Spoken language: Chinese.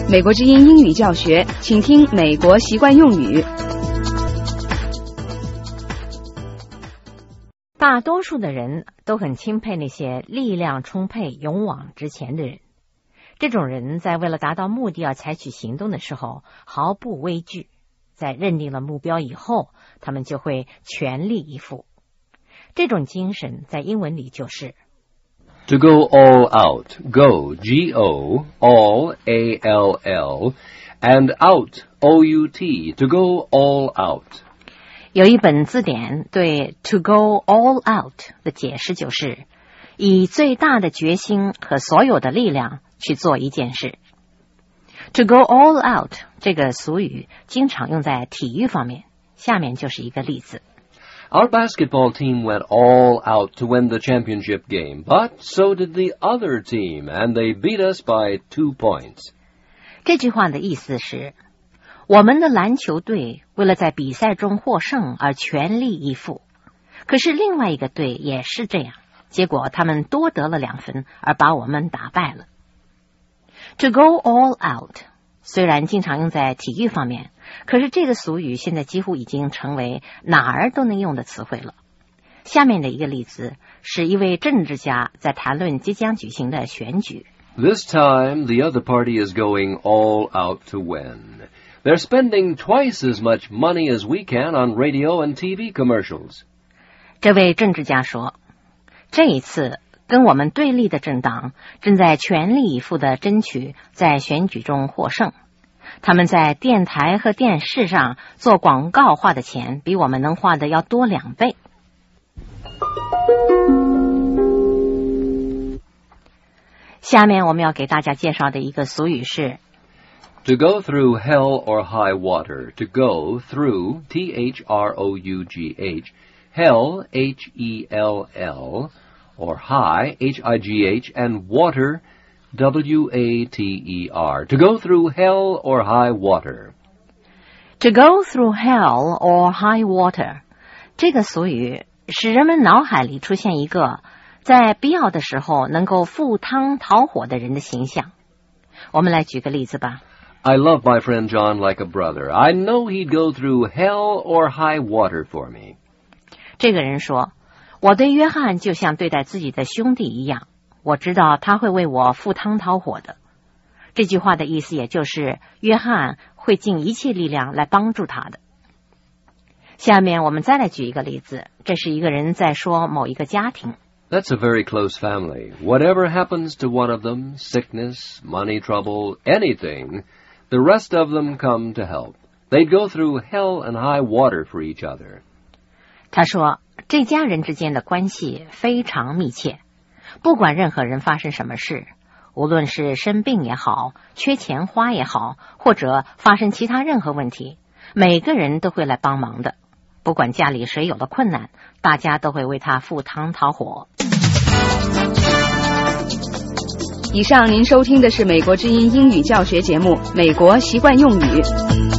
美国之音英语教学，请听美国习惯用语。 大多数的人都很钦佩那些力量充沛、勇往直前的人。这种人在为了达到目的而采取行动的时候毫不畏惧，在认定了目标以后，他们就会全力以赴。这种精神在英文里就是 To go all out, go, G-O, all, A-L-L, and out, O-U-T, to go all out. 有一本字典对 to go all out 的解释就是以最大的决心和所有的力量去做一件事。To go all out 这个俗语经常用在体育方面，下面就是一个例子。 Our basketball team went all out to win the championship game, but so did the other team, and they beat us by 2 points. 这句话的意思是，我们的篮球队为了在比赛中获胜而全力以赴，可是另外一个队也是这样，结果他们多得了2分，而把我们打败了。To go all out 虽然经常用在体育方面，可是这个俗语现在几乎已经成为哪儿都能用的词汇了。下面的一个例子是一位政治家在谈论即将举行的选举。 This time, the other party is going all out to win. They're spending twice as much money as we can on radio and TV commercials. 这位政治家说，这一次跟我们对立的政党正在全力以赴地争取在选举中获胜。他们在电台和电视上做广告花的钱比我们能花的要多2倍。下面我们要给大家介绍的一个俗语是 To go through hell or high water. To go through, T-H-R-O-U-G-H, hell, H-E-L-L, or high, H-I-G-H, and water, W-A-T-E-R. To go through hell or high water. To go through hell or high water 这个俗语使人们脑海里出现一个在必要的时候能够赴汤蹈火的人的形象。我们来举个例子吧。 I love my friend John like a brother. I know he'd go through hell or high water for me. 这个人说，我对约翰就像对待自己的兄弟一样，我知道他会为我赴汤蹈火的。这句话的意思也就是约翰会尽一切力量来帮助他的。下面我们再来举一个例子，这是一个人在说某一个家庭。 That's a very close family. Whatever happens to one of them, sickness, money trouble, anything, the rest of them come to help. They'd go through hell and high water for each other. 他说，这家人之间的关系非常密切，不管任何人发生什么事，无论是生病也好，缺钱花也好，或者发生其他任何问题，每个人都会来帮忙的。不管家里谁有了困难，大家都会为他赴汤蹈火。 以上您收听的是美国之音英语教学节目《美国习惯用语》。